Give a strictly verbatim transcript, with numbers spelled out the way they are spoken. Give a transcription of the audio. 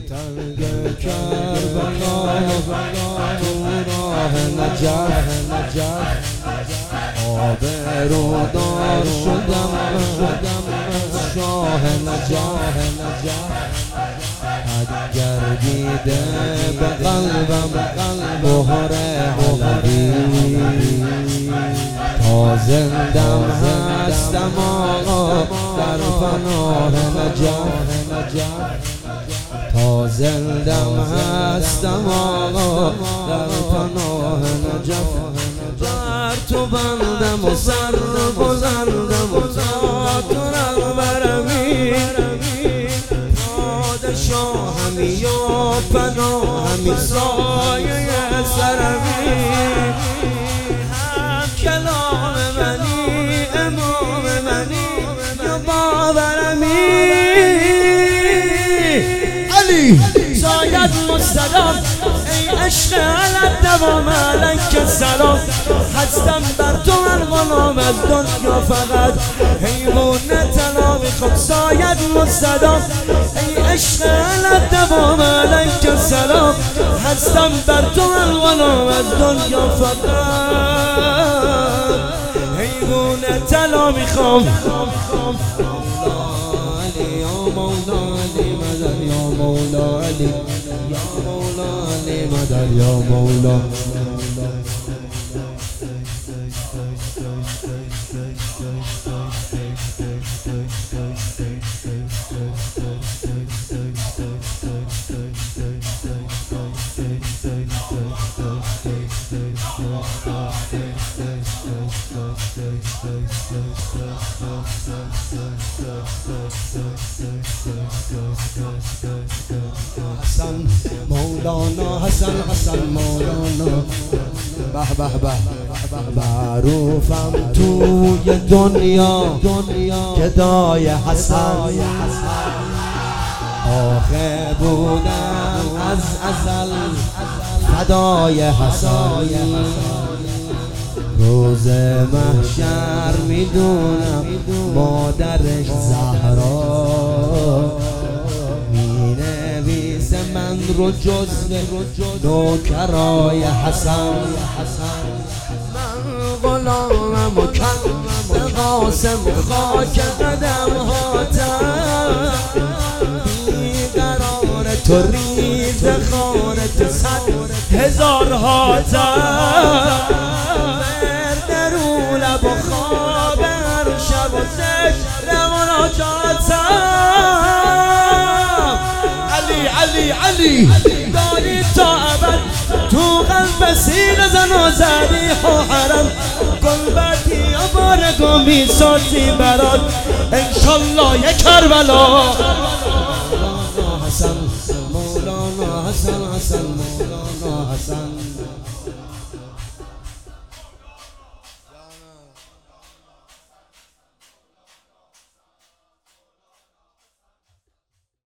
تنگ کربلا تو راه نجف آبرودار شدم شاه نجف اگر دیده به قلبم مهر علوی تا زندم هستم آقا در پناه نجف تا زندم هستم آقا در پناه نجف بر تو بندم و سر بلندم و تا تو رهبرمی پادشاهمی و پناهمی سایه سرمی هم کلام منی امام منی یا باورمی علی شاید مستدام ای عشق علت دوام علیک سلام هستم بر تو من غلام از دنیا فقط حیوان طلا میخوام شاید مستدام ای عشق علت دوام علیک سلام هستم بر تو من غلام از دنیا فقط حیوان طلا میخوام یا مولا علی مدد یا مولا علی یا مولا علی مدد یا مولا حسن مولانا حسن حسن مولانا به به به معروفم توی دنیا گدای حسن آخه بودم از ازل فدای حسن روز محشر میدونم مادرش زهرا مینویسه من رو جزو نوکرای حسن من غلامم و کم قاسم خاک قدم هاتم بیقرار تو ریز خارت صد هزار هاتم لب و خواب هر شب و ذکر مناجاتم علی علی علی داری تا ابد تو قلب سینه زن و زدی و حرم گلبرتی و بارگو می سازی برات انشالله یک کربلا